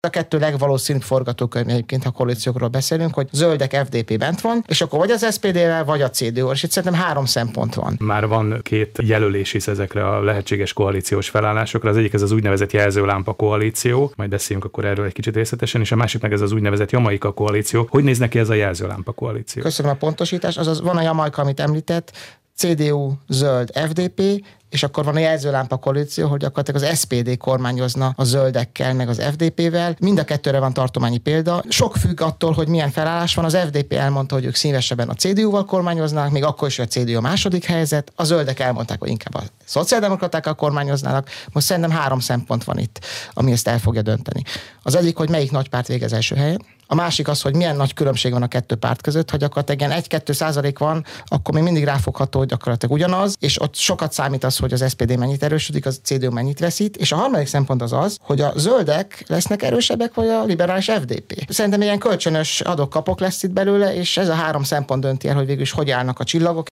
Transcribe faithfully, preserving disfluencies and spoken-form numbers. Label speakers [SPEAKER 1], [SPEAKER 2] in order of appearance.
[SPEAKER 1] A kettő legvalószínűbb forgatókönyv egyébként, ha koalíciókról beszélünk, hogy zöldek ef dé pé bent van, és akkor vagy az es pé dé-vel, vagy a cé dé u-val, és itt szerintem három szempont van.
[SPEAKER 2] Már van két jelölés is ezekre a lehetséges koalíciós felállásokra. Az egyik ez az úgynevezett jelzőlámpa koalíció, majd beszéljünk akkor erről egy kicsit részletesen, és a másik meg ez az úgynevezett Jamaika koalíció. Hogy néz neki ez a jelzőlámpa koalíció?
[SPEAKER 1] Köszönöm a pontosítást, azaz van a Jamaika, amit említett, cé dé u, zöld, ef dé pé, és akkor van a jelzőlámpa koalíció, hogy gyakorlatilag az es pé dé kormányozna a zöldekkel, meg az ef dé pével. Mind a kettőre van tartományi példa. Sok függ attól, hogy milyen felállás van. Az ef dé pé elmondta, hogy ők szívesebben a cé dé u-val kormányoznának, még akkor is, hogy a cé dé u a második helyzet. A zöldek elmondták, hogy inkább a szociáldemokratákkal kormányoznának. Most szerintem három szempont van itt, ami ezt el fogja dönteni. Az egyik, hogy melyik nagy párt végez első helyen. A másik az, hogy milyen nagy különbség van a kettő párt között, hogy gyakorlatilag ilyen egy-kettő százalék van, akkor még mindig ráfogható, hogy gyakorlatilag ugyanaz, és ott sokat számít az, hogy az es pé dé mennyit erősödik, az cé dé u mennyit veszít, és a harmadik szempont az az, hogy a zöldek lesznek erősebbek, vagy a liberális ef dé pé. Szerintem ilyen kölcsönös adok-kapok lesz itt belőle, és ez a három szempont dönti el, hogy végül is hogy állnak a csillagok.